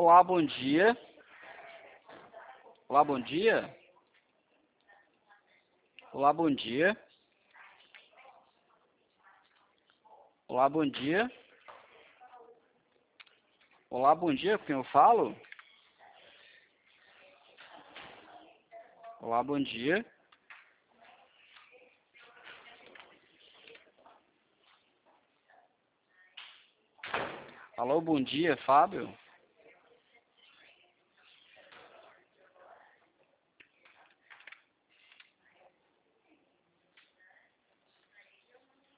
Olá, bom dia. Olá, bom dia. Olá, bom dia. Olá, bom dia. Olá, bom dia, com quem eu falo? Olá, bom dia. Alô, bom dia, Fábio.